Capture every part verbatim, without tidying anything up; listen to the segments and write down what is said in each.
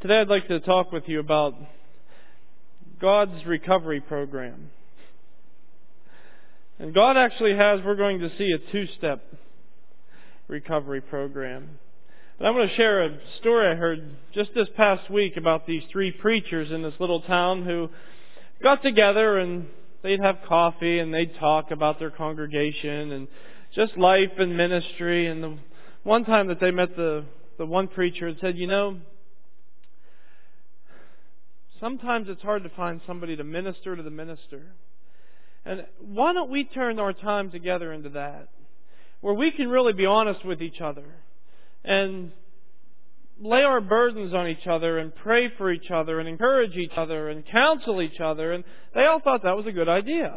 Today I'd like to talk with you about God's recovery program. And God actually has, we're going to see a two-step recovery program. And I'm going to share a story I heard just this past week about these three preachers in this little town who got together and they'd have coffee and they'd talk about their congregation and just life and ministry. And the one time that they met the, the one preacher and said, you know, sometimes it's hard to find somebody to minister to the minister. And why don't we turn our time together into that, where we can really be honest with each other and lay our burdens on each other and pray for each other and encourage each other and counsel each other. And they all thought that was a good idea.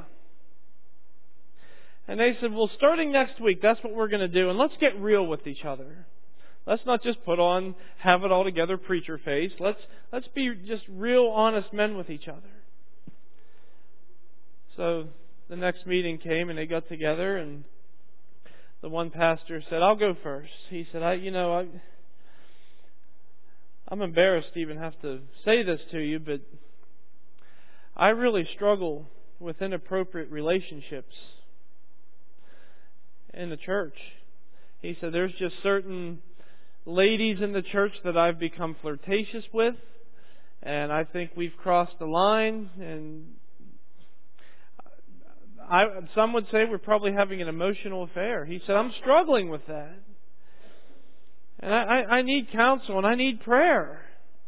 And they said, well, starting next week, that's what we're going to do. And let's get real with each other. Let's not just put on, have it all together preacher face. Let's, let's be just real honest men with each other. So the next meeting came and they got together and the one pastor said, I'll go first. He said, I, you know, I, I'm embarrassed to even have to say this to you, but I really struggle with inappropriate relationships in the church. He said, there's just certain ladies in the church that I've become flirtatious with, and I think we've crossed the line, and I, some would say we're probably having an emotional affair. He said, I'm struggling with that. And I, I, I need counsel and I need prayer.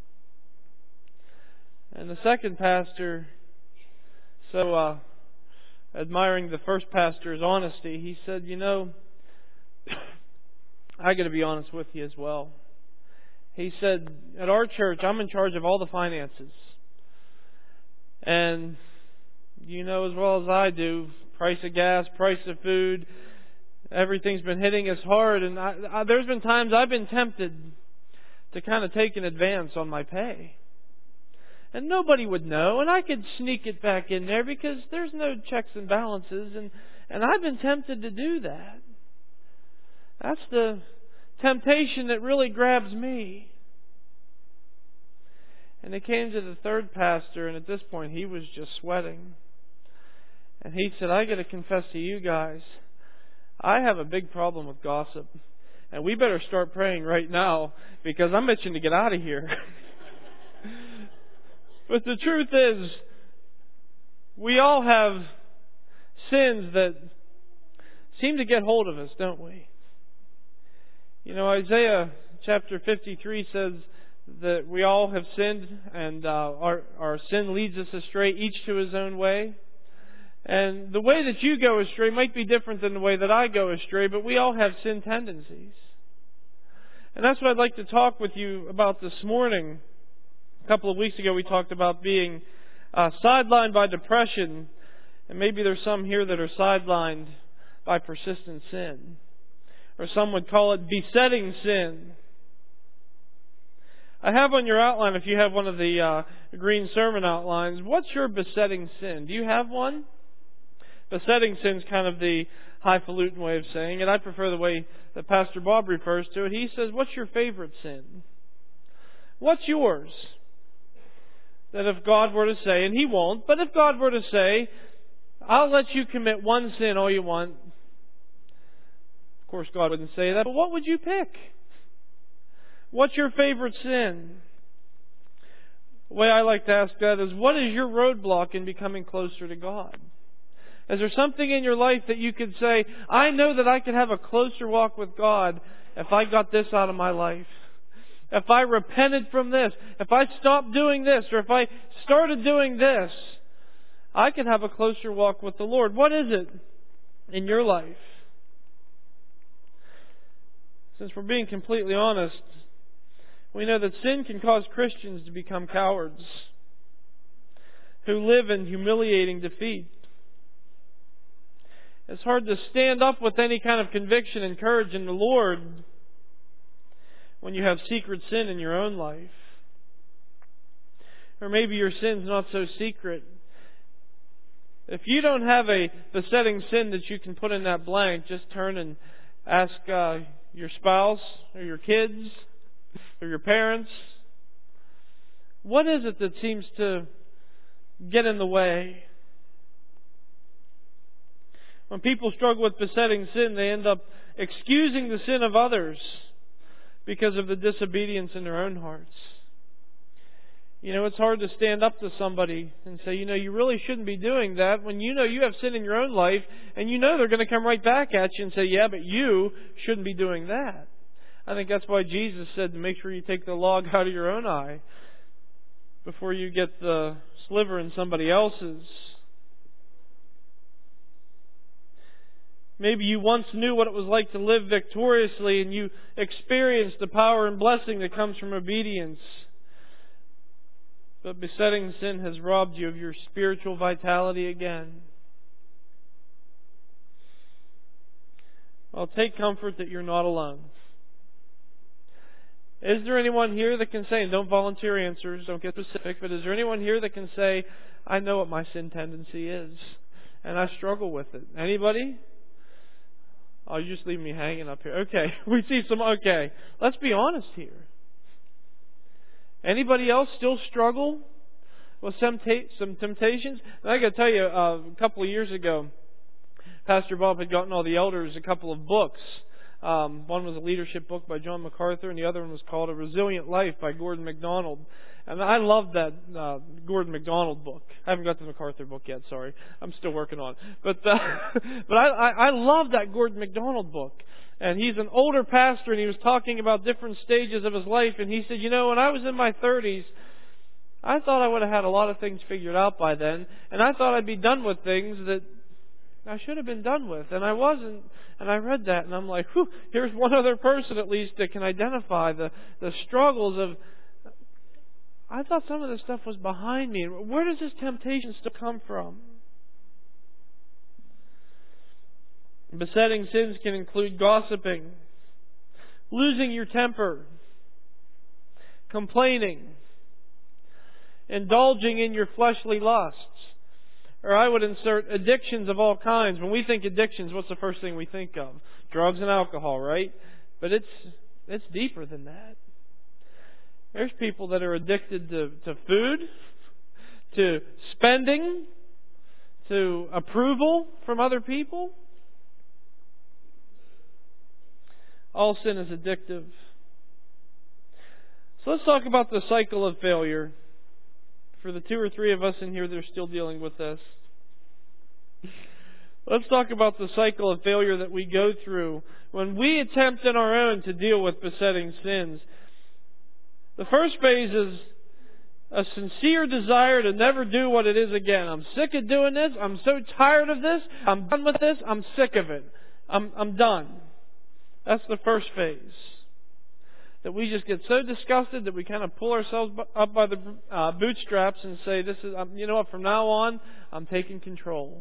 And the second pastor, so uh, admiring the first pastor's honesty, he said, you know, I got to be honest with you as well. He said, at our church, I'm in charge of all the finances. And you know as well as I do, price of gas, price of food, everything's been hitting us hard. And I, I, there's been times I've been tempted to kind of take an advance on my pay. And nobody would know. And I could sneak it back in there because there's no checks and balances. And, and I've been tempted to do that. That's the temptation that really grabs me. And it came to the third pastor, and at this point he was just sweating. And he said, I got to confess to you guys, I have a big problem with gossip. And we better start praying right now because I'm itching to get out of here. But the truth is, we all have sins that seem to get hold of us, don't we? You know, Isaiah chapter fifty-three says that we all have sinned and uh, our, our sin leads us astray, each to his own way. And the way that you go astray might be different than the way that I go astray, but we all have sin tendencies. And that's what I'd like to talk with you about this morning. A couple of weeks ago we talked about being uh, sidelined by depression, and maybe there's some here that are sidelined by persistent sin. Or some would call it besetting sin. I have on your outline, if you have one of the uh, green sermon outlines, what's your besetting sin? Do you have one? Besetting sin is kind of the highfalutin way of saying it. I prefer the way that Pastor Bob refers to it. He says, what's your favorite sin? What's yours? That if God were to say, and He won't, but if God were to say, I'll let you commit one sin all you want. Of course, God wouldn't say that, but what would you pick? What's your favorite sin? The way I like to ask that is, what is your roadblock in becoming closer to God? Is there something in your life that you could say, I know that I could have a closer walk with God if I got this out of my life? If I repented from this, if I stopped doing this, or if I started doing this, I could have a closer walk with the Lord. What is it in your life? Since we're being completely honest, we know that sin can cause Christians to become cowards who live in humiliating defeat. It's hard to stand up with any kind of conviction and courage in the Lord when you have secret sin in your own life. Or maybe your sin's not so secret. If you don't have a besetting sin that you can put in that blank, just turn and ask uh, your spouse or your kids or your parents. What is it that seems to get in the way? When people struggle with besetting sin, they end up excusing the sin of others because of the disobedience in their own hearts. You know, it's hard to stand up to somebody and say, you know, you really shouldn't be doing that when you know you have sin in your own life and you know they're going to come right back at you and say, yeah, but you shouldn't be doing that. I think that's why Jesus said to make sure you take the log out of your own eye before you get the sliver in somebody else's. Maybe you once knew what it was like to live victoriously and you experienced the power and blessing that comes from obedience. But besetting sin has robbed you of your spiritual vitality again. Well, take comfort that you're not alone. Is there anyone here that can say, and don't volunteer answers, don't get specific, but is there anyone here that can say, I know what my sin tendency is, and I struggle with it? Anybody? Oh, you just leave me hanging up here. Okay, we see some, okay. Let's be honest here. Anybody else still struggle with some, ta- some temptations? And I got to tell you, uh, a couple of years ago, Pastor Bob had gotten all the elders a couple of books. Um, one was a leadership book by John MacArthur, and the other one was called A Resilient Life by Gordon MacDonald. And I loved that uh, Gordon MacDonald book. I haven't got the MacArthur book yet, sorry. I'm still working on it. But, uh, but I, I, I love that Gordon MacDonald book. And he's an older pastor, and he was talking about different stages of his life. And he said, you know, when I was in my thirties, I thought I would have had a lot of things figured out by then. And I thought I'd be done with things that I should have been done with. And I wasn't. And I read that, and I'm like, whew, here's one other person at least that can identify the, the struggles of, I thought some of this stuff was behind me. Where does this temptation still come from? Besetting sins can include gossiping, losing your temper, complaining, indulging in your fleshly lusts. Or I would insert addictions of all kinds. When we think addictions, what's the first thing we think of? Drugs and alcohol, right? But it's it's deeper than that. There's people that are addicted to, to food, to spending, to approval from other people. All sin is addictive. So let's talk about the cycle of failure. For the two or three of us in here that are still dealing with this. Let's talk about the cycle of failure that we go through when we attempt on our own to deal with besetting sins. The first phase is a sincere desire to never do what it is again. I'm sick of doing this. I'm so tired of this. I'm done with this. I'm sick of it. I'm, I'm done. That's the first phase. That we just get so disgusted that we kind of pull ourselves up by the uh, bootstraps and say, "This is, um, you know what? From now on, I'm taking control."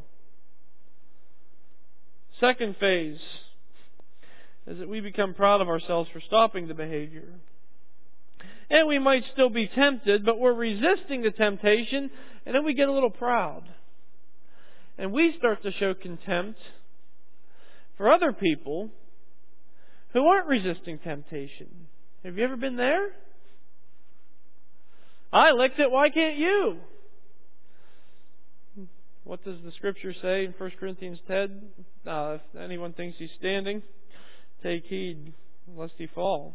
Second phase is that we become proud of ourselves for stopping the behavior, and we might still be tempted, but we're resisting the temptation, and then we get a little proud, and we start to show contempt for other people who aren't resisting temptation. Have you ever been there? I licked it, why can't you? What does the Scripture say in First Corinthians ten? Uh, if anyone thinks he's standing, take heed lest he fall.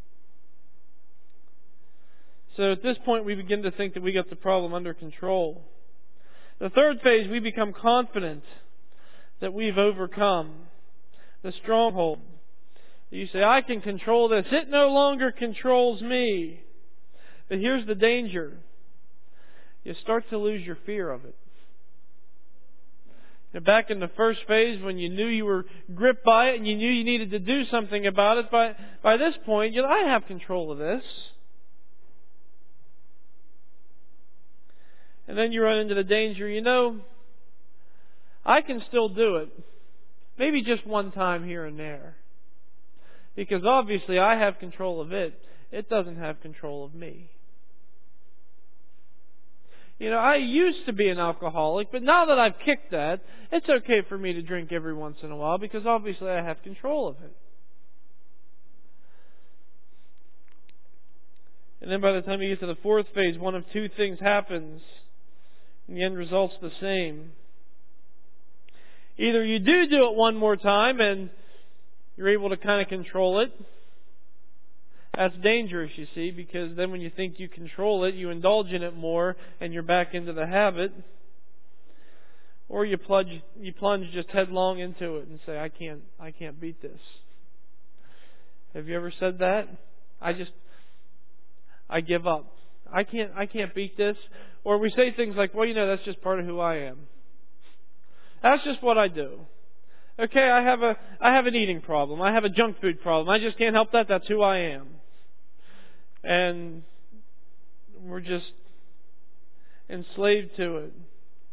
So at this point we begin to think that we got the problem under control. The third phase, we become confident that we've overcome the stronghold. You say, I can control this. It no longer controls me. But here's the danger. You start to lose your fear of it. Now, back in the first phase, when you knew you were gripped by it and you knew you needed to do something about it, by, by this point, you know, I have control of this. And then you run into the danger, you know, I can still do it. Maybe just one time here and there. Because obviously I have control of it. It doesn't have control of me. You know, I used to be an alcoholic, but now that I've kicked that, it's okay for me to drink every once in a while because obviously I have control of it. And then by the time you get to the fourth phase, one of two things happens. And the end result's the same. Either you do do it one more time and you're able to kind of control it. That's dangerous, you see, because then when you think you control it, you indulge in it more and you're back into the habit. Or you plunge, you plunge just headlong into it and say, I can't, I can't beat this. Have you ever said that? I just, I give up. I can't, I can't beat this. Or we say things like, well, you know, that's just part of who I am. That's just what I do. Okay, I have a, I have an eating problem. I have a junk food problem. I just can't help that. That's who I am. And we're just enslaved to it.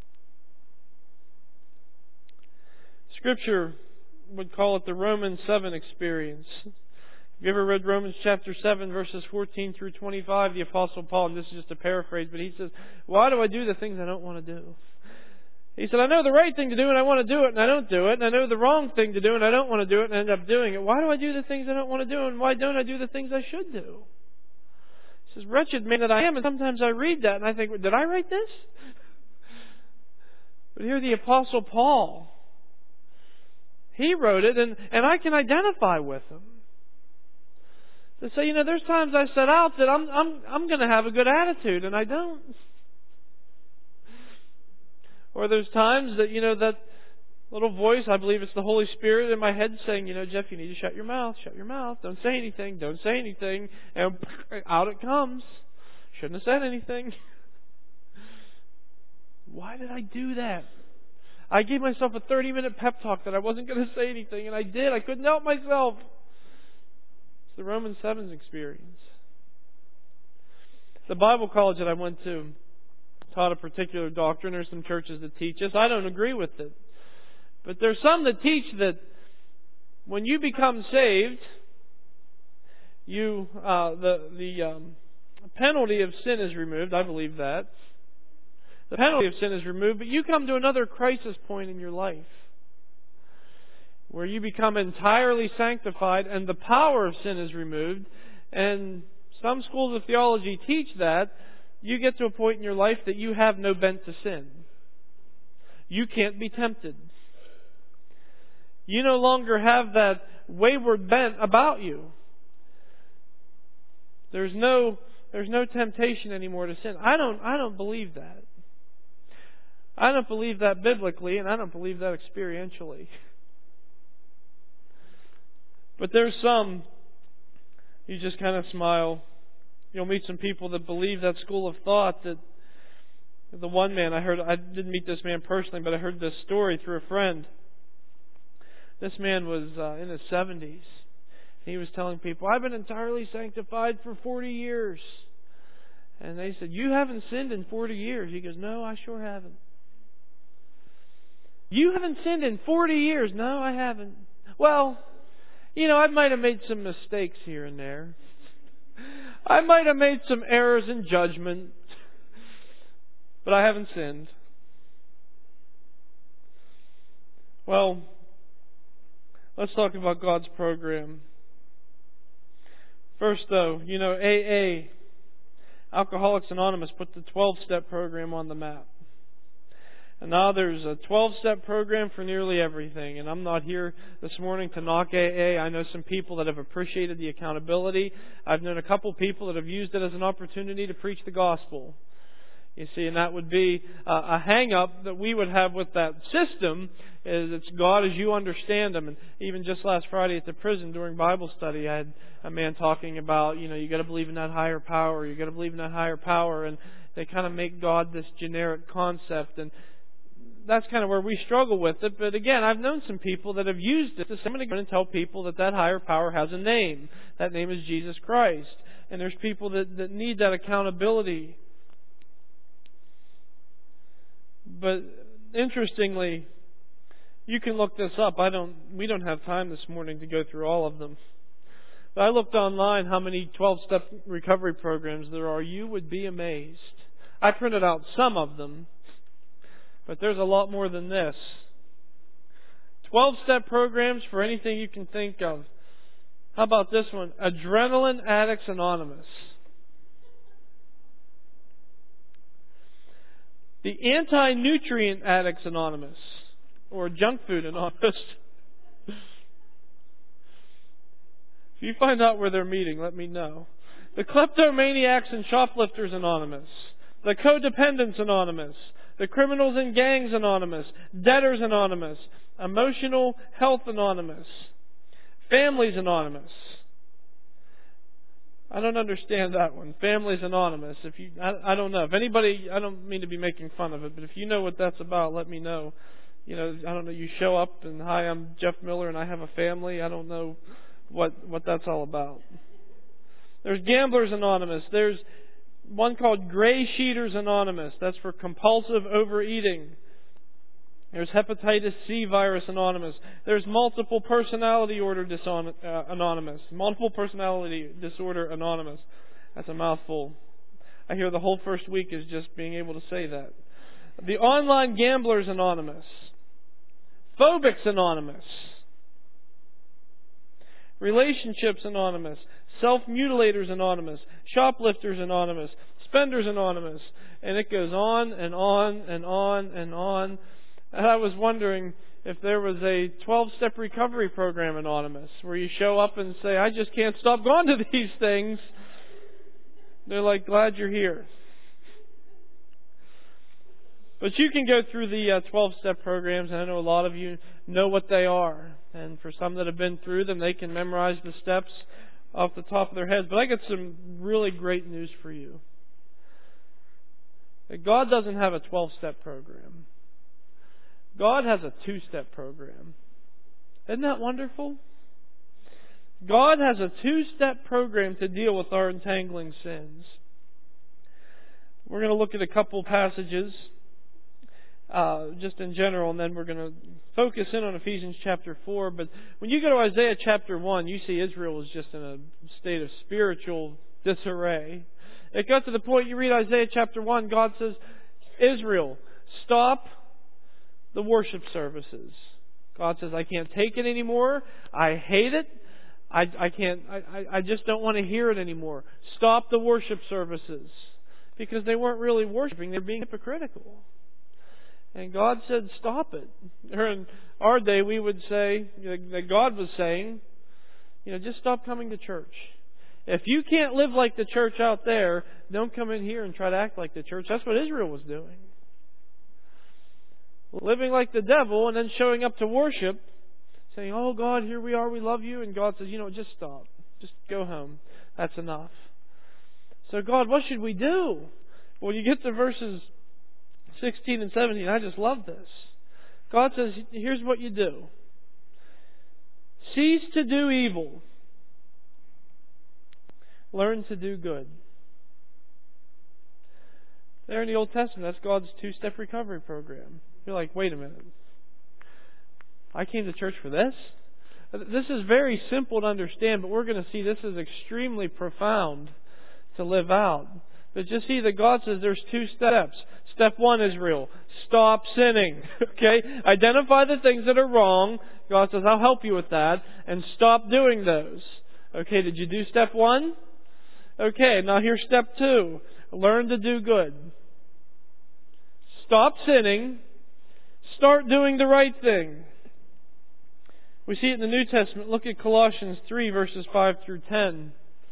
Scripture would call it the Romans seven experience. Have you ever read Romans chapter seven, verses fourteen through twenty-five? The Apostle Paul, and this is just a paraphrase, but he says, why do I do the things I don't want to do? He said, I know the right thing to do and I want to do it and I don't do it. And I know the wrong thing to do and I don't want to do it and I end up doing it. Why do I do the things I don't want to do and why don't I do the things I should do? He says, wretched man that I am. And sometimes I read that and I think, did I write this? But here the Apostle Paul, he wrote it, and, and I can identify with him. To say, you know, there's times I set out that I'm I'm I'm going to have a good attitude, and I don't. Or there's times that, you know, that little voice, I believe it's the Holy Spirit in my head saying, you know, Jeff, you need to shut your mouth, shut your mouth, don't say anything, don't say anything, and out it comes. Shouldn't have said anything. Why did I do that? I gave myself a thirty-minute pep talk that I wasn't going to say anything, and I did. I couldn't help myself. It's the Romans seven experience. The Bible college that I went to taught a particular doctrine. There's some churches that teach this. I don't agree with it. But there's some that teach that when you become saved, you uh, the the um, penalty of sin is removed. I believe that. The penalty of sin is removed, but you come to another crisis point in your life where you become entirely sanctified and the power of sin is removed. And some schools of theology teach that you get to a point in your life that you have no bent to sin. You can't be tempted. You no longer have that wayward bent about you. There's no there's no temptation anymore to sin. I don't I don't believe that. I don't believe that biblically, and I don't believe that experientially. But there's some, you just kind of smile. You'll meet some people that believe that school of thought. That the one man I heard, I didn't meet this man personally, but I heard this story through a friend. This man was uh, in his seventies. He was telling people, I've been entirely sanctified for forty years. And they said, you haven't sinned in forty years. He goes, no, I sure haven't. You haven't sinned in forty years. No, I haven't. Well, you know, I might have made some mistakes here and there. I might have made some errors in judgment. But I haven't sinned. Well, let's talk about God's program. First, though, you know, A A, Alcoholics Anonymous, put the twelve-step program on the map. And now there's a twelve-step program for nearly everything. And I'm not here this morning to knock A A. I know some people that have appreciated the accountability. I've known a couple people that have used it as an opportunity to preach the gospel. You see, and that would be a hang-up that we would have with that system, is it's God as you understand Him. And even just last Friday at the prison during Bible study, I had a man talking about, you know, you got to believe in that higher power. You got to believe in that higher power. And they kind of make God this generic concept. And that's kind of where we struggle with it. But again, I've known some people that have used it to say, I'm going to tell people that that higher power has a name. That name is Jesus Christ. And there's people that, that need that accountability. But interestingly, you can look this up. I don't. We don't have time this morning to go through all of them. But I looked online how many twelve-step recovery programs there are. You would be amazed. I printed out some of them. But there's a lot more than this. twelve-step programs for anything you can think of. How about this one? Adrenaline Addicts Anonymous. The Anti-Nutrient Addicts Anonymous, or Junk Food Anonymous. If you find out where they're meeting, let me know. The Kleptomaniacs and Shoplifters Anonymous. The Codependents Anonymous. The Criminals and Gangs Anonymous. Debtors Anonymous. Emotional Health Anonymous. Families Anonymous. I don't understand that one. Families Anonymous. If you, I, I don't know. If anybody, I don't mean to be making fun of it, but if you know what that's about, let me know. You know, I don't know. You show up and, hi, I'm Jeff Miller and I have a family. I don't know what what that's all about. There's Gamblers Anonymous. There's one called Gray Sheeters Anonymous. That's for compulsive overeating. There's Hepatitis C Virus Anonymous. There's Multiple Personality Order Dishon- uh, Anonymous. Multiple Personality Disorder Anonymous. That's a mouthful. I hear the whole first week is just being able to say that. The Online Gamblers Anonymous. Phobics Anonymous. Relationships Anonymous. Self-Mutilators Anonymous. Shoplifters Anonymous. Spenders Anonymous. And it goes on and on and on and on. And I was wondering if there was a twelve-step recovery program Anonymous, where you show up and say, I just can't stop going to these things. They're like, glad you're here. But you can go through the uh, twelve-step programs, and I know a lot of you know what they are. And for some that have been through them, they can memorize the steps off the top of their heads. But I got some really great news for you. That God doesn't have a twelve-step program. God has a two-step program. Isn't that wonderful? God has a two-step program to deal with our entangling sins. We're going to look at a couple passages uh, just in general, and then we're going to focus in on Ephesians chapter four. But when you go to Isaiah chapter one, you see Israel is just in a state of spiritual disarray. It got to the point, you read Isaiah chapter one, God says, Israel, stop the worship services. God says, I can't take it anymore. I hate it. I, I can't, I, I just don't want to hear it anymore. Stop the worship services. Because they weren't really worshiping, they were being hypocritical. And God said, stop it. Or in our day, we would say, you know, that God was saying, you know, just stop coming to church. If you can't live like the church out there, don't come in here and try to act like the church. That's what Israel was doing. Living like the devil and then showing up to worship, saying, oh God, here we are, we love you. And God says, you know, just stop. Just go home. That's enough. So God, what should we do? Well, you get to verses sixteen and seventeen. I just love this. God says, here's what you do. Cease to do evil. Learn to do good. There in the Old Testament, that's God's two-step recovery program. You're like, wait a minute. I came to church for this? This is very simple to understand, but we're going to see this is extremely profound to live out. But just see that God says there's two steps. Step one, Israel, stop sinning. Okay? Identify the things that are wrong. God says, I'll help you with that. And stop doing those. Okay, did you do step one? Okay, now here's step two. Learn to do good. Stop sinning. Start doing the right thing. We see it in the New Testament. Look at Colossians three, verses five through ten.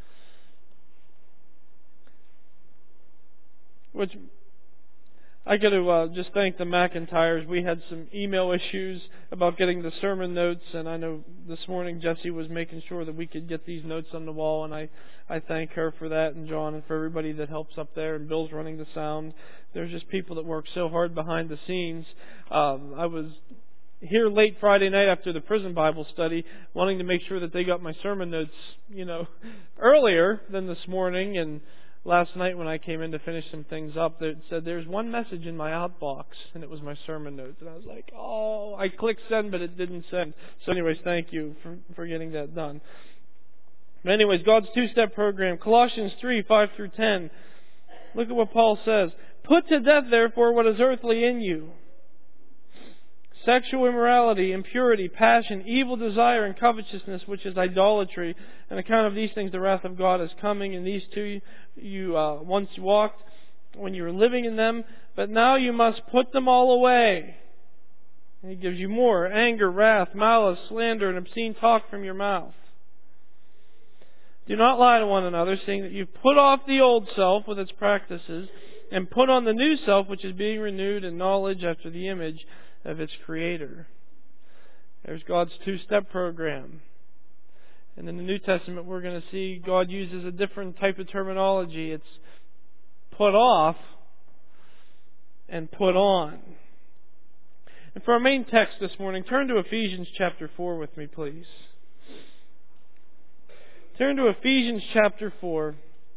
Which I got to uh, just thank the McIntyres. We had some email issues about getting the sermon notes, and I know this morning Jessie was making sure that we could get these notes on the wall, and I, I thank her for that, and John, and for everybody that helps up there, and Bill's running the sound. There's just people that work so hard behind the scenes. Um, I was here late Friday night after the prison Bible study, wanting to make sure that they got my sermon notes, you know, earlier than this morning, and last night when I came in to finish some things up, it said there's one message in my outbox, and it was my sermon notes. And I was like, oh, I clicked send, but it didn't send. So anyways, thank you for, for getting that done. But anyways, God's two-step program. Colossians three, five through ten. Look at what Paul says. Put to death, therefore, what is earthly in you. Sexual immorality, impurity, passion, evil desire, and covetousness, which is idolatry. On account of these things, the wrath of God is coming. And these two you uh, once walked when you were living in them, but now you must put them all away. And He gives you more: anger, wrath, malice, slander, and obscene talk from your mouth. Do not lie to one another, seeing that you've put off the old self with its practices, and put on the new self, which is being renewed in knowledge after the image of its Creator. There's God's two-step program. And in the New Testament, we're going to see God uses a different type of terminology. It's put off and put on. And for our main text this morning, turn to Ephesians chapter four with me, please. Turn to Ephesians chapter four.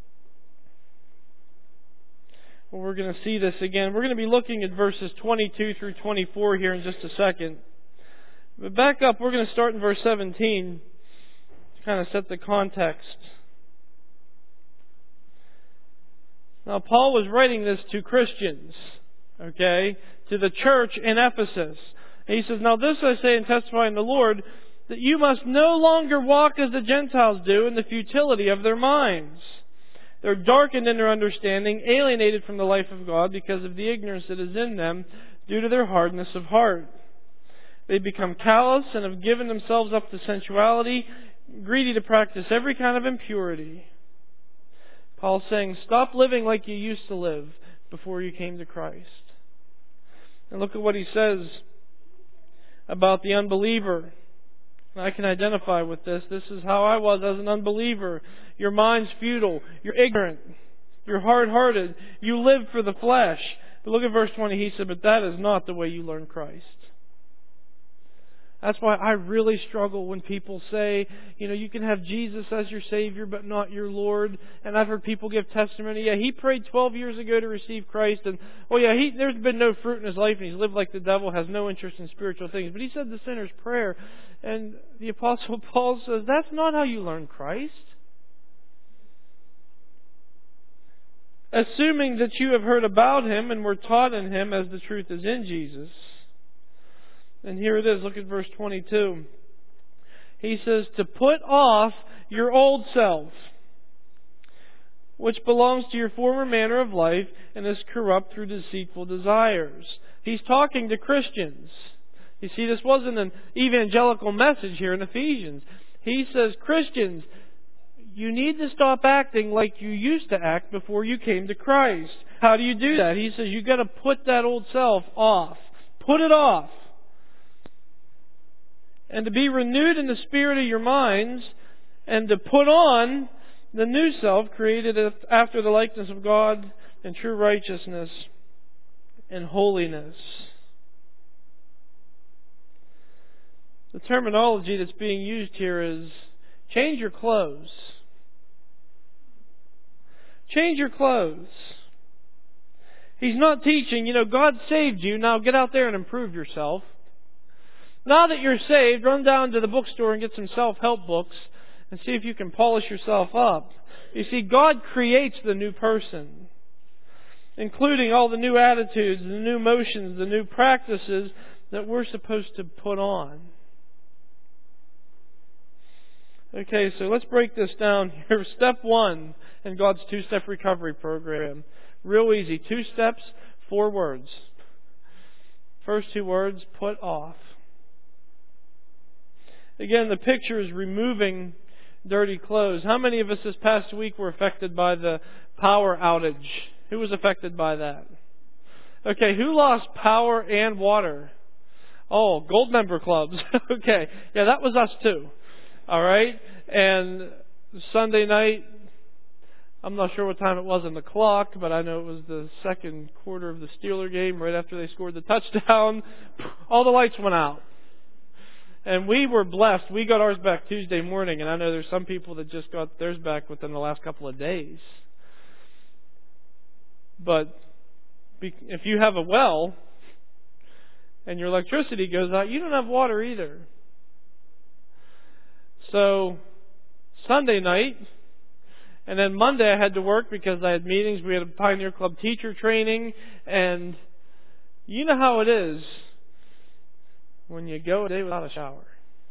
Well, we're going to see this again. We're going to be looking at verses twenty-two through twenty-four here in just a second. But back up, we're going to start in verse seventeen to kind of set the context. Now, Paul was writing this to Christians, okay, to the church in Ephesus. And he says, "Now this I say and testify in the Lord, that you must no longer walk as the Gentiles do in the futility of their minds. They're darkened in their understanding, alienated from the life of God because of the ignorance that is in them due to their hardness of heart. They become callous and have given themselves up to sensuality, greedy to practice every kind of impurity." Paul's saying, stop living like you used to live before you came to Christ. And look at what he says about the unbeliever. I can identify with this. This is how I was as an unbeliever. Your mind's futile. You're ignorant. You're hard-hearted. You live for the flesh. But look at verse twenty. He said, but that is not the way you learn Christ. That's why I really struggle when people say, you know, you can have Jesus as your Savior, but not your Lord. And I've heard people give testimony. Yeah, he prayed twelve years ago to receive Christ. And, oh yeah, he, there's been no fruit in his life. And he's lived like the devil, has no interest in spiritual things. But he said the sinner's prayer. And the Apostle Paul says, that's not how you learn Christ. Assuming that you have heard about Him and were taught in Him as the truth is in Jesus. And here it is. Look at verse twenty-two. He says, to put off your old self, which belongs to your former manner of life and is corrupt through deceitful desires. He's talking to Christians. You see, this wasn't an evangelical message here in Ephesians. He says, Christians, you need to stop acting like you used to act before you came to Christ. How do you do that? He says, you've got to put that old self off. Put it off. And to be renewed in the spirit of your minds, and to put on the new self created after the likeness of God in true righteousness and holiness. The terminology that's being used here is change your clothes. Change your clothes. He's not teaching, you know, God saved you, now get out there and improve yourself. Now that you're saved, run down to the bookstore and get some self-help books and see if you can polish yourself up. You see, God creates the new person, including all the new attitudes, the new motions, the new practices that we're supposed to put on. Okay, so let's break this down here. Step one in God's two-step recovery program. Real easy. Two steps, four words. First two words, put off. Again, the picture is removing dirty clothes. How many of us this past week were affected by the power outage? Who was affected by that? Okay, who lost power and water? Oh, gold member clubs. Okay, yeah, that was us too. All right, and Sunday night, I'm not sure what time it was on the clock, but I know it was the second quarter of the Steeler game, right after they scored the touchdown. All the lights went out. And we were blessed. We got ours back Tuesday morning, and I know there's some people that just got theirs back within the last couple of days. But if you have a well and your electricity goes out, you don't have water either. So Sunday night, and then Monday I had to work because I had meetings. We had a Pioneer Club teacher training, and you know how it is when you go a day without a shower.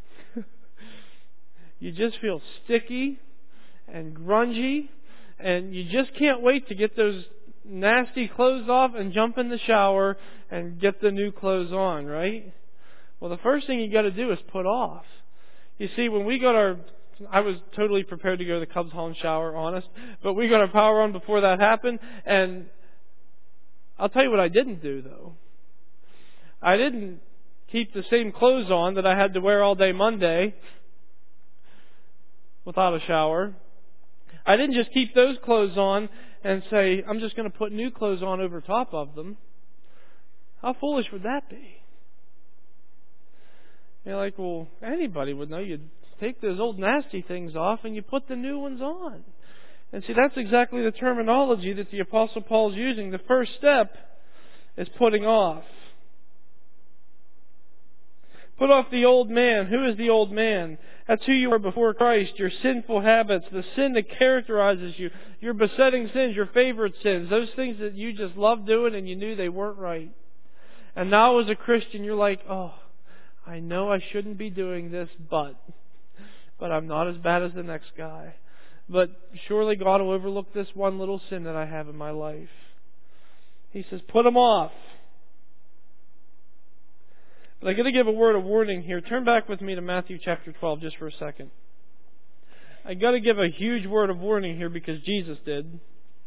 You just feel sticky and grungy, and you just can't wait to get those nasty clothes off and jump in the shower and get the new clothes on, right? Well, the first thing you got to do is put off. You see, when we got our, I was totally prepared to go to the Cubs Hall and shower, honest, but we got our power on before that happened, and I'll tell you what I didn't do, though. I didn't keep the same clothes on that I had to wear all day Monday without a shower. I didn't just keep those clothes on and say, I'm just going to put new clothes on over top of them. How foolish would that be? You're like, well, anybody would know. You'd take those old nasty things off and you put the new ones on. And see, that's exactly the terminology that the Apostle Paul's using. The first step is putting off. Put off the old man. Who is the old man? That's who you were before Christ. Your sinful habits, the sin that characterizes you, your besetting sins, your favorite sins, those things that you just loved doing and you knew they weren't right. And now as a Christian, you're like, oh, I know I shouldn't be doing this, but, but I'm not as bad as the next guy. But surely God will overlook this one little sin that I have in my life. He says, put them off. But I'm going to give a word of warning here. Turn back with me to Matthew chapter twelve just for a second. I've got to give a huge word of warning here because Jesus did.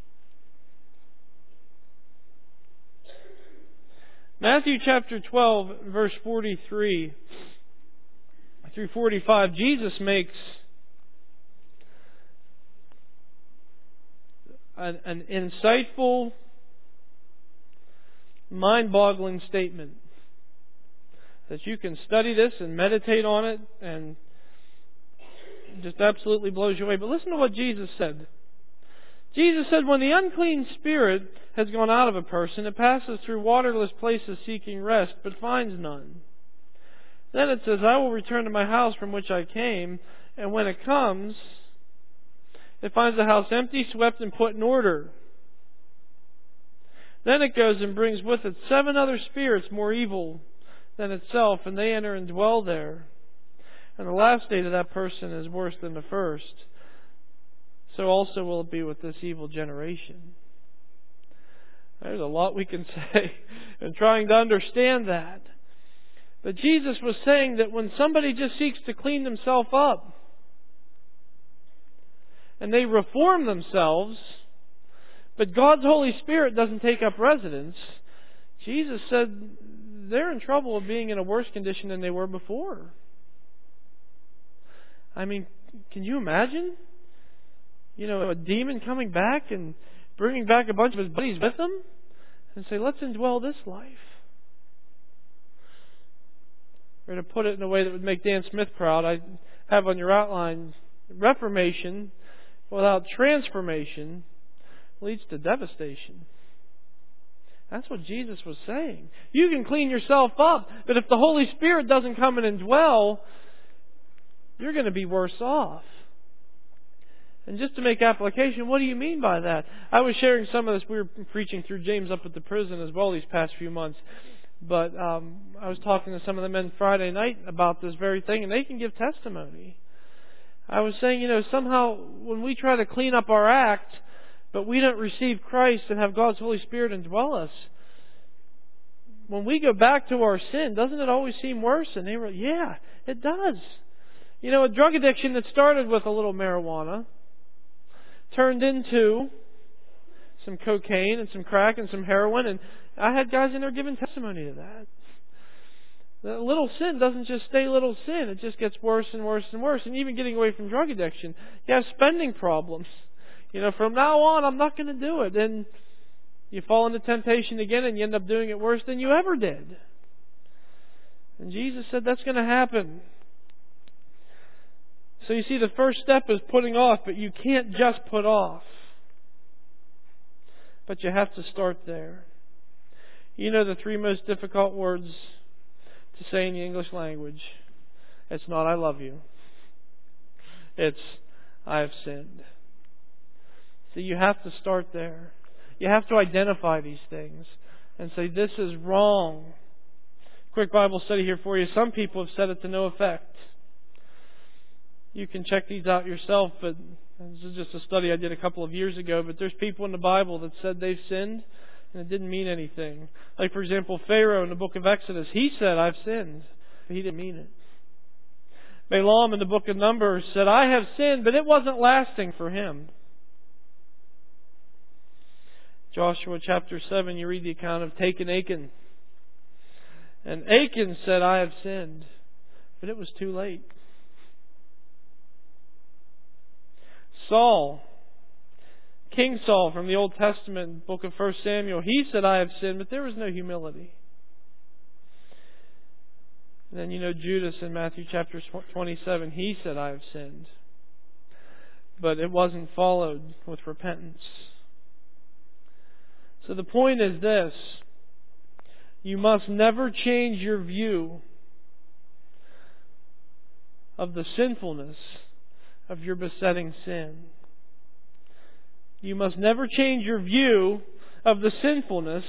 Matthew chapter twelve, verse forty-three through forty-five, Jesus makes an, an insightful, mind-boggling statement. That you can study this and meditate on it and it just absolutely blows you away. But listen to what Jesus said. Jesus said, when the unclean spirit has gone out of a person, it passes through waterless places seeking rest, but finds none. Then it says, I will return to my house from which I came, and when it comes, it finds the house empty, swept, and put in order. Then it goes and brings with it seven other spirits more evil than itself, and they enter and dwell there. And the last state of that person is worse than the first. So also will it be with this evil generation. There's a lot we can say in trying to understand that. But Jesus was saying that when somebody just seeks to clean themselves up and they reform themselves, but God's Holy Spirit doesn't take up residence, Jesus said they're in trouble of being in a worse condition than they were before. I mean, can you imagine? You know, a demon coming back and bringing back a bunch of his buddies with him and say, let's indwell this life. Or to put it in a way that would make Dan Smith proud, I have on your outline, reformation without transformation leads to devastation. That's what Jesus was saying. You can clean yourself up, but if the Holy Spirit doesn't come in and dwell, you're going to be worse off. And just to make application, what do you mean by that? I was sharing some of this. We were preaching through James up at the prison as well these past few months. But um, I was talking to some of the men Friday night about this very thing, and they can give testimony. I was saying, you know, somehow when we try to clean up our act, but we don't receive Christ and have God's Holy Spirit indwell us, when we go back to our sin, doesn't it always seem worse? And they were, yeah, it does. You know, a drug addiction that started with a little marijuana turned into some cocaine and some crack and some heroin, and I had guys in there giving testimony to that. The little sin doesn't just stay little sin. It just gets worse and worse and worse. And even getting away from drug addiction, you have spending problems. You know, from now on, I'm not going to do it. And you fall into temptation again and you end up doing it worse than you ever did. And Jesus said that's going to happen. So you see, the first step is putting off, but you can't just put off. But you have to start there. You know the three most difficult words to say in the English language. It's not I love you. It's I have sinned. So you have to start there. You have to identify these things and say, this is wrong. Quick Bible study here for you. Some people have said it to no effect. You can check these out yourself, but this is just a study I did a couple of years ago. But there's people in the Bible that said they've sinned, and it didn't mean anything. Like, for example, Pharaoh in the book of Exodus, he said, I've sinned, but he didn't mean it. Balaam in the book of Numbers said, I have sinned, but it wasn't lasting for him. Joshua chapter seven, you read the account of Achan Achan. And Achan said, I have sinned, but it was too late. Saul, King Saul from the Old Testament, book of First Samuel, he said, I have sinned, but there was no humility. And then you know Judas in Matthew chapter twenty-seven, he said, I have sinned. But it wasn't followed with repentance. So the point is this: you must never change your view of the sinfulness of your besetting sin. You must never change your view of the sinfulness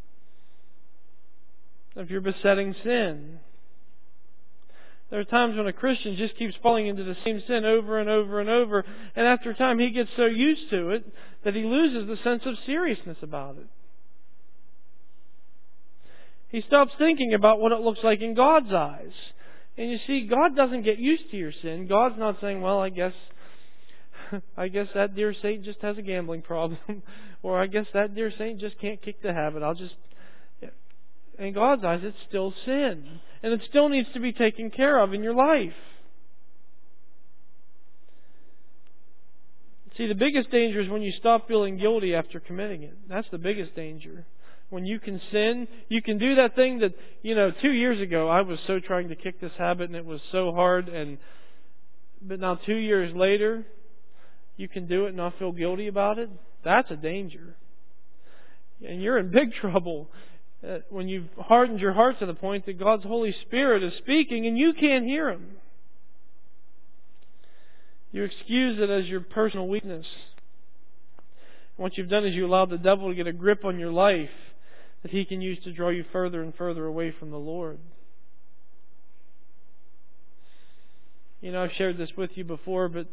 of your besetting sin. There are times when a Christian just keeps falling into the same sin over and over and over, and after a time he gets so used to it that he loses the sense of seriousness about it. He stops thinking about what it looks like in God's eyes. And you see, God doesn't get used to your sin. God's not saying, well, I guess I guess that dear saint just has a gambling problem. Or I guess that dear saint just can't kick the habit. I'll just... In God's eyes, it's still sin. And it still needs to be taken care of in your life. See, the biggest danger is when you stop feeling guilty after committing it. That's the biggest danger. When you can sin, you can do that thing that, you know, two years ago I was so trying to kick this habit and it was so hard. And but now two years later, you can do it and not feel guilty about it. That's a danger. And you're in big trouble when you've hardened your heart to the point that God's Holy Spirit is speaking and you can't hear Him. You excuse it as your personal weakness. What you've done is you allowed the devil to get a grip on your life that he can use to draw you further and further away from the Lord. You know, I've shared this with you before, but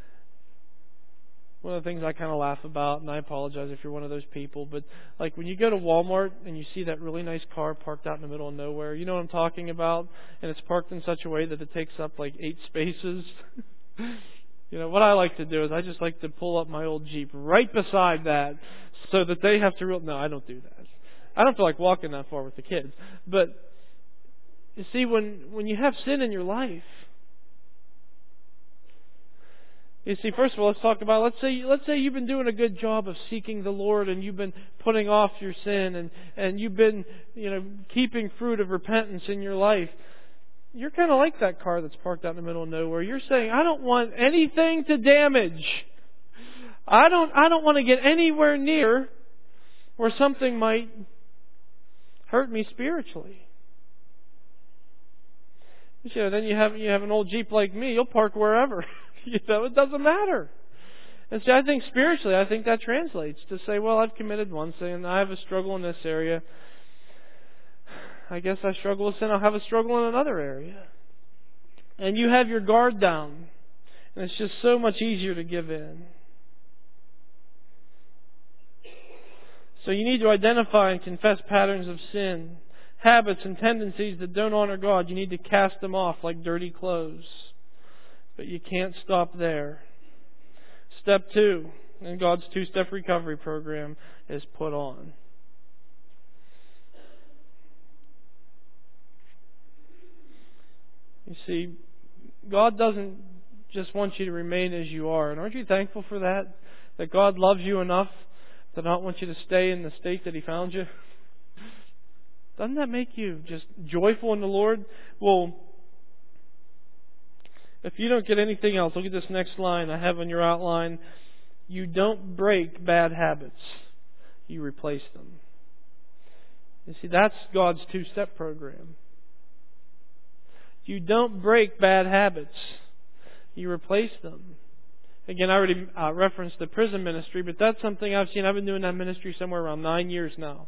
one of the things I kind of laugh about, and I apologize if you're one of those people, but like when you go to Walmart and you see that really nice car parked out in the middle of nowhere, you know what I'm talking about? And it's parked in such a way that it takes up like eight spaces. You know, what I like to do is I just like to pull up my old Jeep right beside that so that they have to real. No, I don't do that. I don't feel like walking that far with the kids. But you see, when, when you have sin in your life, you see, first of all, let's talk about, let's say, let's say you've been doing a good job of seeking the Lord and you've been putting off your sin and, and you've been, you know, keeping fruit of repentance in your life. You're kind of like that car that's parked out in the middle of nowhere. You're saying, I don't want anything to damage. I don't, I don't want to get anywhere near where something might hurt me spiritually. You know, then you have, you have an old Jeep like me, you'll park wherever. You know, it doesn't matter. And see, I think spiritually, I think that translates to say, well, I've committed one sin, I have a struggle in this area. I guess I struggle with sin, I'll have a struggle in another area. And you have your guard down. And it's just so much easier to give in. So you need to identify and confess patterns of sin, habits and tendencies that don't honor God. You need to cast them off like dirty clothes. But you can't stop there. Step two in God's two-step recovery program is put on. You see, God doesn't just want you to remain as you are. And aren't you thankful for that? That God loves you enough to not want you to stay in the state that He found you? Doesn't that make you just joyful in the Lord? Well, if you don't get anything else, look at this next line I have on your outline. You don't break bad habits. You replace them. You see, that's God's two-step program. You don't break bad habits. You replace them. Again, I already uh, referenced the prison ministry, but that's something I've seen. I've been doing that ministry somewhere around nine years now,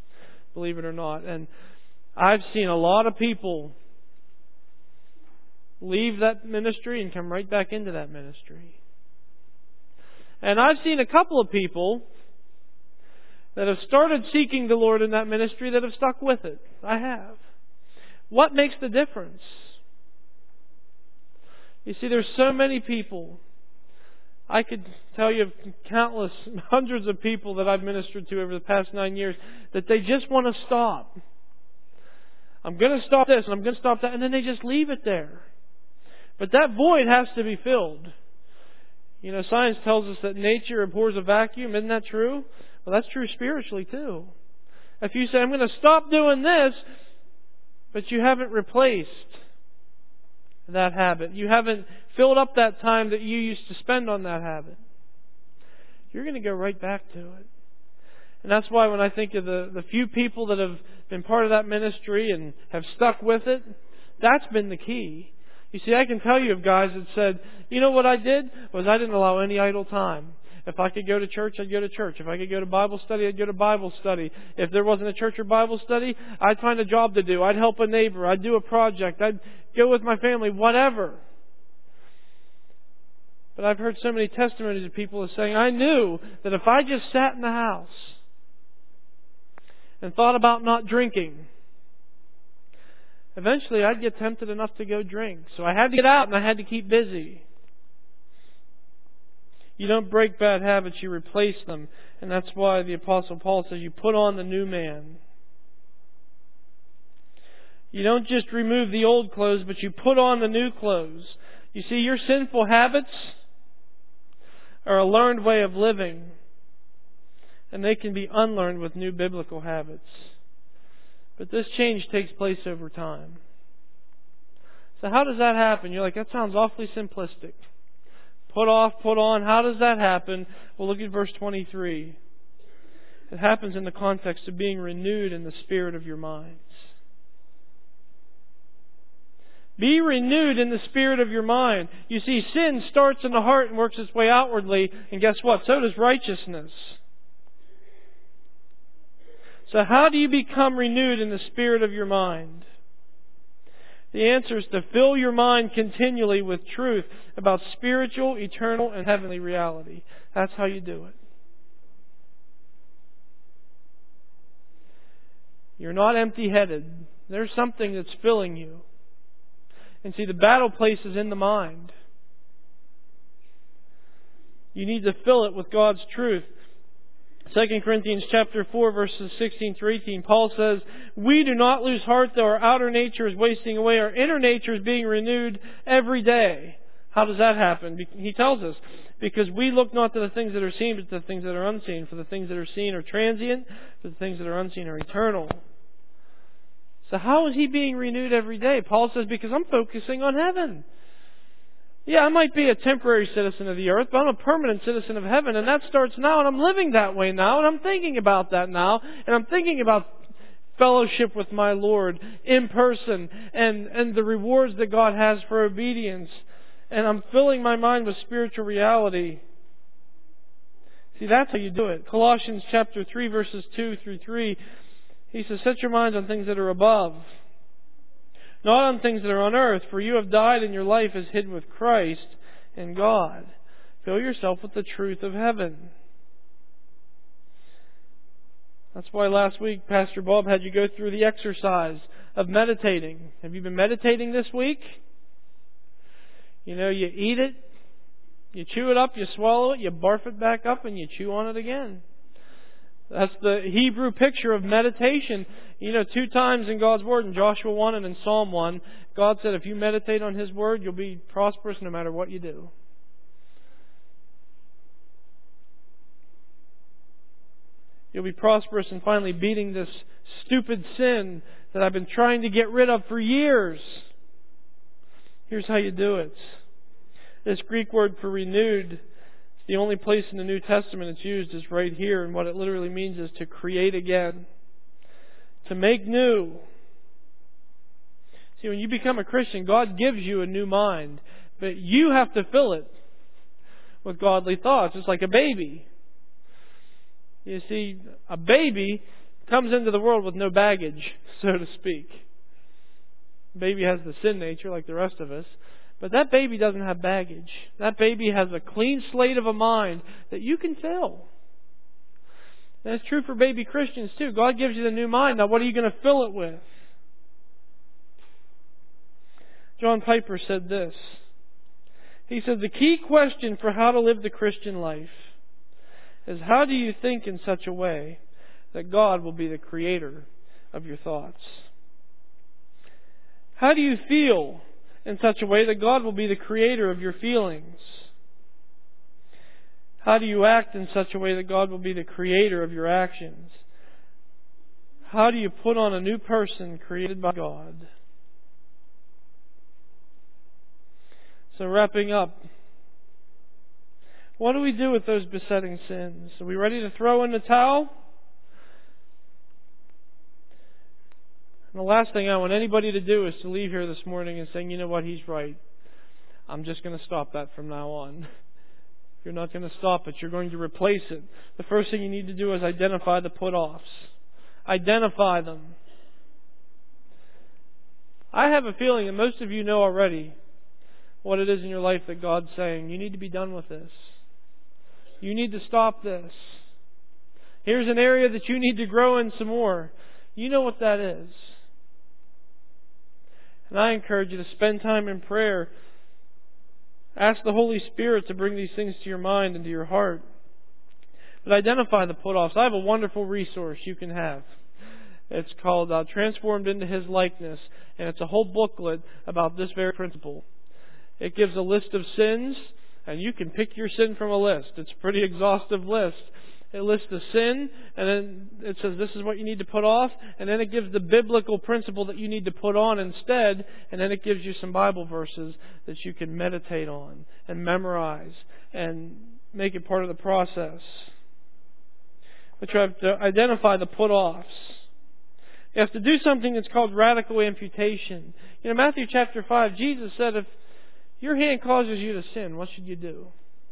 believe it or not. And I've seen a lot of people leave that ministry and come right back into that ministry. And I've seen a couple of people that have started seeking the Lord in that ministry that have stuck with it. I have. What makes the difference? You see, there's so many people. I could tell you countless, hundreds of people that I've ministered to over the past nine years that they just want to stop. I'm going to stop this and I'm going to stop that, and then they just leave it there. But that void has to be filled. You know, science tells us that nature abhors a vacuum. Isn't that true? Well, that's true spiritually too. If you say, I'm going to stop doing this, but you haven't replaced that habit, you haven't filled up that time that you used to spend on that habit, you're going to go right back to it. And that's why when I think of the, the few people that have been part of that ministry and have stuck with it, that's been the key. You see, I can tell you of guys that said, you know what I did? Was I didn't allow any idle time. If I could go to church, I'd go to church. If I could go to Bible study, I'd go to Bible study. If there wasn't a church or Bible study, I'd find a job to do. I'd help a neighbor. I'd do a project. I'd go with my family, whatever. But I've heard so many testimonies of people saying, I knew that if I just sat in the house and thought about not drinking, eventually I'd get tempted enough to go drink. So I had to get out and I had to keep busy. You don't break bad habits, you replace them. And that's why the Apostle Paul says you put on the new man. You don't just remove the old clothes, but you put on the new clothes. You see, your sinful habits are a learned way of living. And they can be unlearned with new biblical habits. But this change takes place over time. So how does that happen? You're like, that sounds awfully simplistic. Put off, put on. How does that happen? Well, look at verse twenty-three. It happens in the context of being renewed in the spirit of your minds. Be renewed in the spirit of your mind. You see, sin starts in the heart and works its way outwardly. And guess what? So does righteousness. So how do you become renewed in the spirit of your mind? The answer is to fill your mind continually with truth about spiritual, eternal, and heavenly reality. That's how you do it. You're not empty-headed. There's something that's filling you. And see, the battle place is in the mind. You need to fill it with God's truth. Second Corinthians chapter four, verses sixteen through eighteen, Paul says, we do not lose heart though our outer nature is wasting away. Our inner nature is being renewed every day. How does that happen? He tells us, because we look not to the things that are seen, but to the things that are unseen. For the things that are seen are transient, but the things that are unseen are eternal. So how is he being renewed every day? Paul says, because I'm focusing on heaven. Yeah, I might be a temporary citizen of the earth, but I'm a permanent citizen of heaven, and that starts now, and I'm living that way now, and I'm thinking about that now, and I'm thinking about fellowship with my Lord in person, and, and the rewards that God has for obedience, and I'm filling my mind with spiritual reality. See, that's how you do it. Colossians chapter three, verses two through three, he says, set your minds on things that are above, not on things that are on earth, for you have died and your life is hid with Christ in God. Fill yourself with the truth of heaven. That's why last week Pastor Bob had you go through the exercise of meditating. Have you been meditating this week? You know, you eat it, you chew it up, you swallow it, you barf it back up, and you chew on it again. That's the Hebrew picture of meditation. You know, two times in God's Word, in Joshua one and in Psalm one, God said if you meditate on His Word, you'll be prosperous no matter what you do. You'll be prosperous in finally beating this stupid sin that I've been trying to get rid of for years. Here's how you do it. This Greek word for renewed, the only place in the New Testament it's used is right here, and what it literally means is to create again, to make new. See, when you become a Christian, God gives you a new mind, but you have to fill it with godly thoughts. It's like a baby. You see, a baby comes into the world with no baggage, so to speak. A baby has the sin nature like the rest of us, But that baby doesn't have baggage. That baby has a clean slate of a mind that you can fill. And it's true for baby Christians too. God gives you the new mind. Now what are you going to fill it with? John Piper said this. He said, the key question for how to live the Christian life is, how do you think in such a way that God will be the creator of your thoughts? How do you feel in such a way that God will be the creator of your feelings? How do you act in such a way that God will be the creator of your actions? How do you put on a new person created by God? So wrapping up, what do we do with those besetting sins? Are we ready to throw in the towel? And the last thing I want anybody to do is to leave here this morning and saying, you know what, he's right. I'm just going to stop that from now on. You're not going to stop it. You're going to replace it. The first thing you need to do is identify the put-offs. Identify them. I have a feeling that most of you know already what it is in your life that God's saying. You need to be done with this. You need to stop this. Here's an area that you need to grow in some more. You know what that is. And I encourage you to spend time in prayer. Ask the Holy Spirit to bring these things to your mind and to your heart. But identify the put-offs. I have a wonderful resource you can have. It's called uh, Transformed into His Likeness. And it's a whole booklet about this very principle. It gives a list of sins, and you can pick your sin from a list. It's a pretty exhaustive list. It lists the sin, and then it says this is what you need to put off, and then it gives the biblical principle that you need to put on instead, and then it gives you some Bible verses that you can meditate on and memorize and make it part of the process. But you have to identify the put-offs. You have to do something that's called radical amputation. You know, Matthew chapter five, Jesus said, if your hand causes you to sin, what should you do?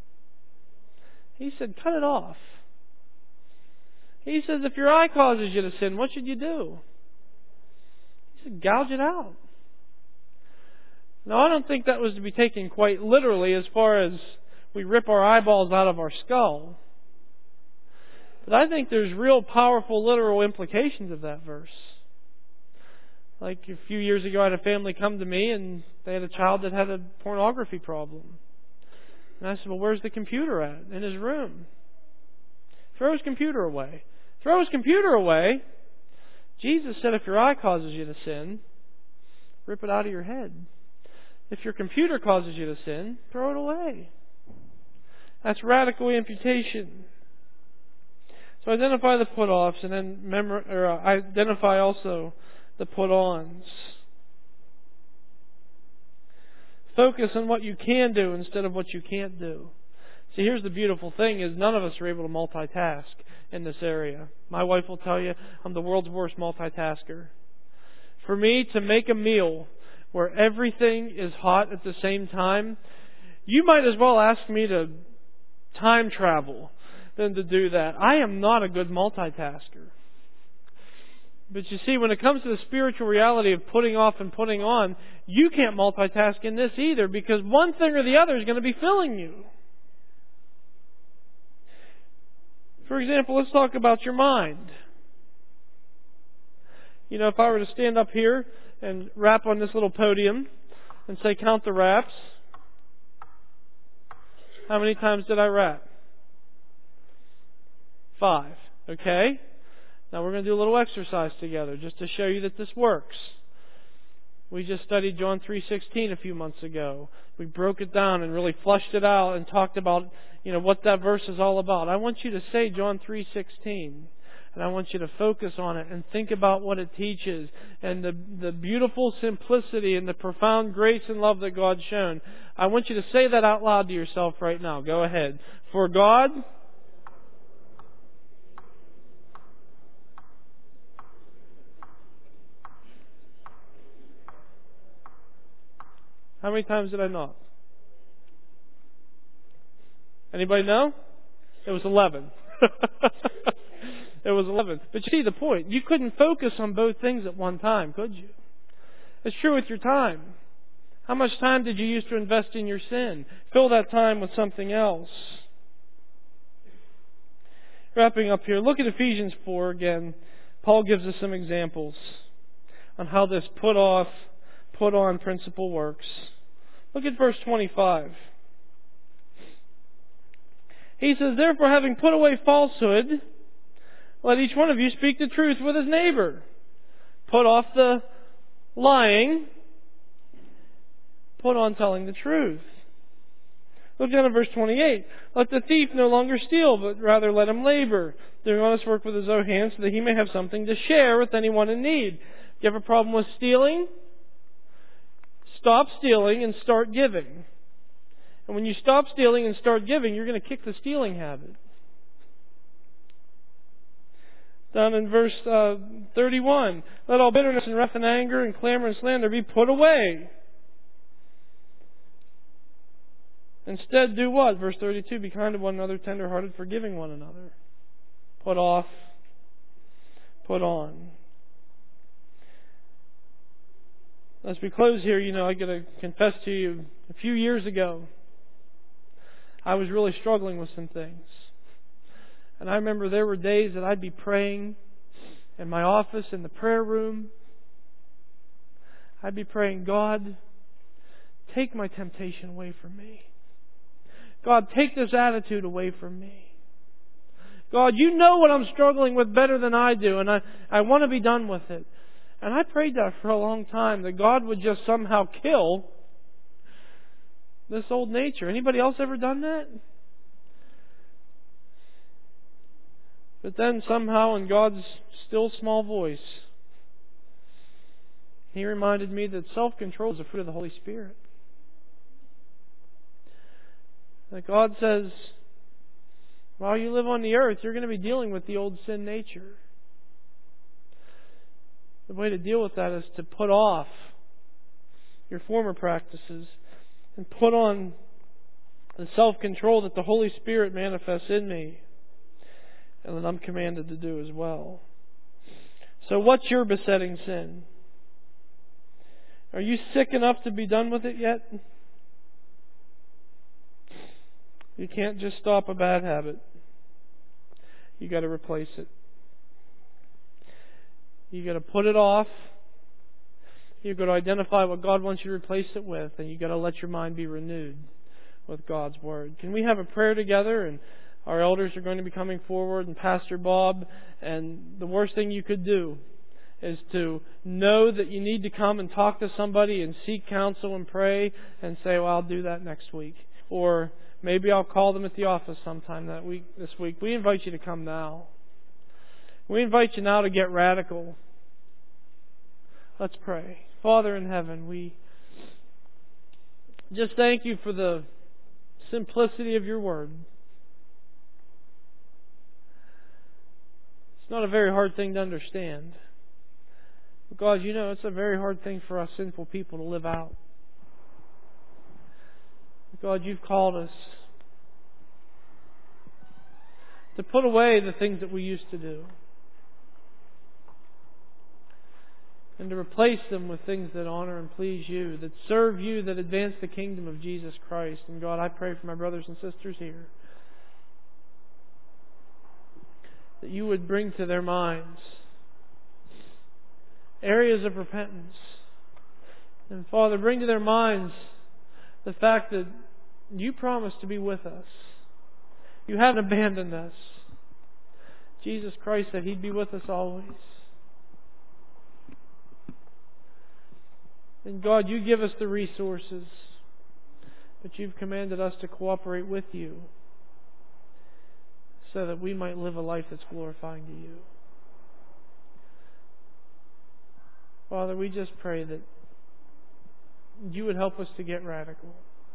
He said, cut it off. He says, if your eye causes you to sin, what should you do? He said, gouge it out. Now, I don't think that was to be taken quite literally as far as we rip our eyeballs out of our skull. But I think there's real powerful literal implications of that verse. Like a few years ago, I had a family come to me and they had a child that had a pornography problem. And I said, well, where's the computer at? In his room. Throw his computer away. Throw his computer away. Jesus said if your eye causes you to sin, rip it out of your head. If your computer causes you to sin, throw it away. That's radical amputation. So identify the put-offs and then memor- or identify also the put-ons. Focus on what you can do instead of what you can't do. See, here's the beautiful thing is none of us are able to multitask in this area. My wife will tell you I'm the world's worst multitasker. For me to make a meal where everything is hot at the same time, you might as well ask me to time travel than to do that. I am not a good multitasker. But you see, when it comes to the spiritual reality of putting off and putting on, you can't multitask in this either because one thing or the other is going to be filling you. For example, let's talk about your mind. You know, if I were to stand up here and rap on this little podium and say, count the raps, how many times did I rap? Five. Okay? Now we're going to do a little exercise together just to show you that this works. We just studied John three sixteen a few months ago. We broke it down and really flushed it out and talked about, you know, what that verse is all about. I want you to say John three sixteen. And I want you to focus on it and think about what it teaches and the, the beautiful simplicity and the profound grace and love that God's shown. I want you to say that out loud to yourself right now. Go ahead. For God... How many times did I knock? Anybody know? It was eleven. It was eleven. But you see the point. You couldn't focus on both things at one time, could you? It's true with your time. How much time did you use to invest in your sin? Fill that time with something else. Wrapping up here, look at Ephesians four again. Paul gives us some examples on how this put off, put on principle works. Look at verse twenty-five. He says, therefore, having put away falsehood, let each one of you speak the truth with his neighbor. Put off the lying. Put on telling the truth. Look down at verse twenty-eight. Let the thief no longer steal, but rather let him labor, doing honest work with his own hands, so that he may have something to share with anyone in need. You have a problem with stealing? Stop stealing and start giving. And when you stop stealing and start giving, you're going to kick the stealing habit. Down in verse uh, thirty-one. Let all bitterness and wrath and anger and clamor and slander be put away. Instead, do what? Verse thirty-two, be kind to one another, tender-hearted, forgiving one another. Put off, put on. As we close here, you know, I got to confess to you, a few years ago, I was really struggling with some things. And I remember there were days that I'd be praying in my office, in the prayer room. I'd be praying, God, take my temptation away from me. God, take this attitude away from me. God, you know what I'm struggling with better than I do, and I, I want to be done with it. And I prayed that for a long time, that God would just somehow kill this old nature. Anybody else ever done that? But then somehow in God's still small voice, He reminded me that self-control is a fruit of the Holy Spirit. That God says, while you live on the earth, you're going to be dealing with the old sin nature. The way to deal with that is to put off your former practices and put on the self-control that the Holy Spirit manifests in me and that I'm commanded to do as well. So what's your besetting sin? Are you sick enough to be done with it yet? You can't just stop a bad habit. You got to replace it. You got to put it off. You've got to identify what God wants you to replace it with, and you got to let your mind be renewed with God's Word. Can we have a prayer together? And our elders are going to be coming forward, and Pastor Bob. And the worst thing you could do is to know that you need to come and talk to somebody and seek counsel and pray and say, well, I'll do that next week. Or maybe I'll call them at the office sometime that week, this week. We invite you to come now. We invite you now to get radical. Let's pray. Father in heaven, we just thank you for the simplicity of your word. It's not a very hard thing to understand. But God, you know it's a very hard thing for us sinful people to live out. God, you've called us to put away the things that we used to do and to replace them with things that honor and please you, that serve you, that advance the kingdom of Jesus Christ. And God, I pray for my brothers and sisters here that you would bring to their minds areas of repentance. And Father, bring to their minds the fact that you promised to be with us. You haven't abandoned us. Jesus Christ said He'd be with us always. And God, you give us the resources, but you've commanded us to cooperate with you so that we might live a life that's glorifying to you. Father, we just pray that you would help us to get radical.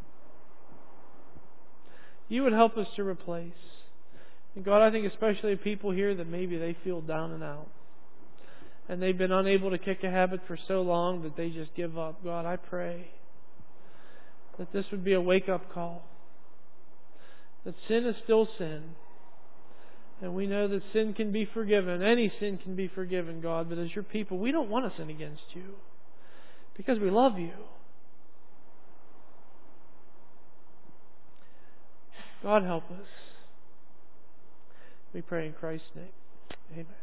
You would help us to replace. And God, I think especially people here that maybe they feel down and out. And they've been unable to kick a habit for so long that they just give up. God, I pray that this would be a wake-up call. That sin is still sin. And we know that sin can be forgiven. Any sin can be forgiven, God. But as your people, we don't want to sin against you. Because we love you. God help us. We pray in Christ's name. Amen.